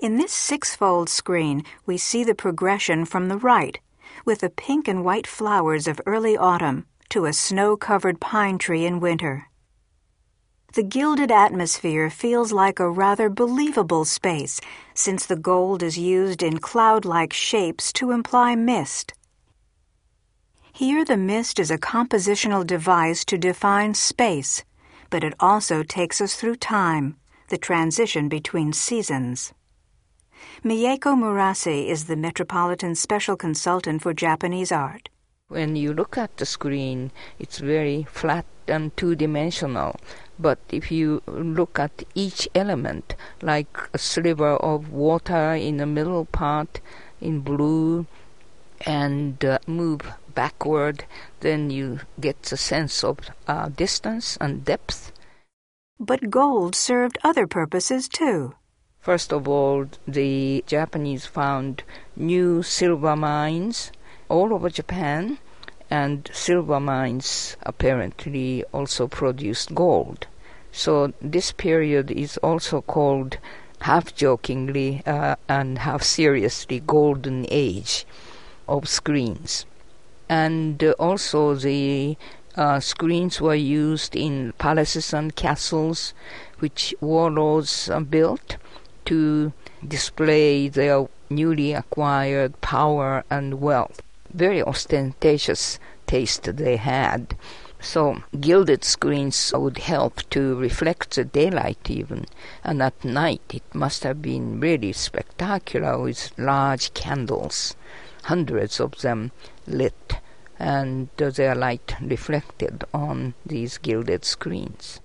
In this six-fold screen, we see the progression from the right, with the pink and white flowers of early autumn to a snow-covered pine tree in winter. The gilded atmosphere feels like a rather believable space, since the gold is used in cloud-like shapes to imply mist. Here the mist is a compositional device to define space, but it also takes us through time, the transition between seasons. Mieko Murase is the Metropolitan Special Consultant for Japanese Art. When you look at the screen, it's very flat and two-dimensional. But if you look at each element, like a sliver of water in the middle part in blue, and move backward, then you get a sense of distance and depth. But gold served other purposes too. First of all, the Japanese found new silver mines all over Japan, and silver mines apparently also produced gold. So this period is also called, half-jokingly and half-seriously, Golden Age of screens. And also the screens were used in palaces and castles, which warlords built to display their newly acquired power and wealth. Very ostentatious taste they had. So gilded screens would help to reflect the daylight even. And at night it must have been really spectacular with large candles, hundreds of them lit, and their light reflected on these gilded screens.